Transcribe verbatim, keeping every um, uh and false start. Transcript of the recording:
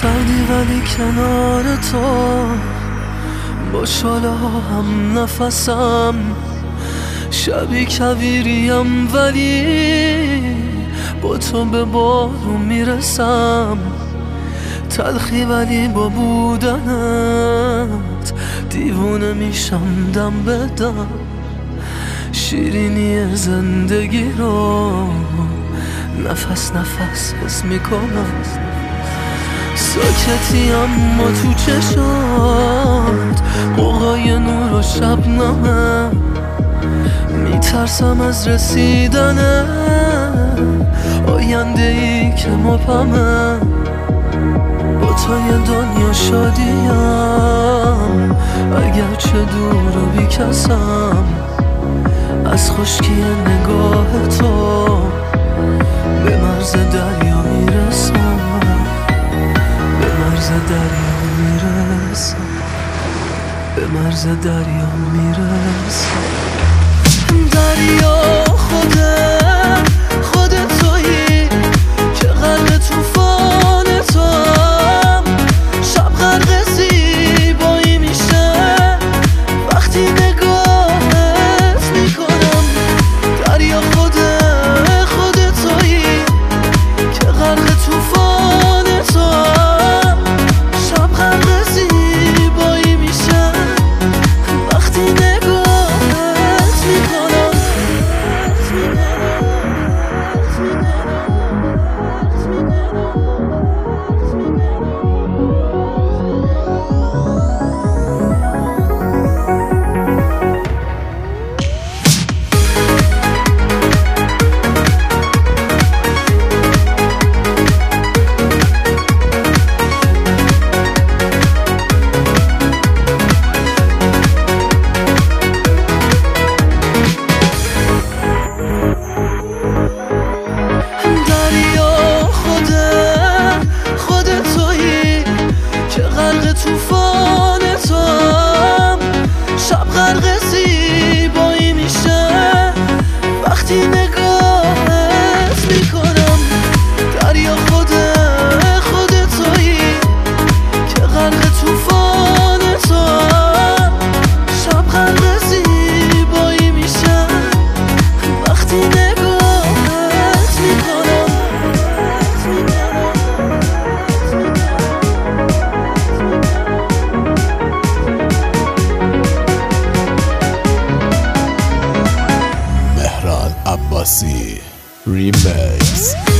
سردی ولی کنار تو، با شاله هم نفسم، شبی کویریم ولی با تو به بارون میرسم. تلخی ولی با بودنت دیوونه میشم دم به دم. شیرینی زندگی رو نفس نفس حس میکنم. ساکتی اما تو چشات قوقای نور و شبنمه. میترسم از رسیدن آینده ای که مبهمه. با تو یه دنیا شادیم اگرچه دور و بی کسم. از خشکی نگاه تو به مرز دریا میرسم، به مرز دریا میرسم، به مرز دریا میرسم. دریا خودت خودت تویی که غرق طوفان توام. شب غرق زیبایی میشه وقتی نگاهت میکنم. دریا خودت خودت تویی که غرق طوفان توام. شب غرق زیبایی میشه وقتی نگاهت میکنم. طوفان توام. شب غرق زیبایی میشه وقتی نگاهت میکنم. دریا خودت خودت تویی که غرق طوفان توام. شب غرق زیبایی میشه وقتی نگاهت میکنم. Abasi Remix.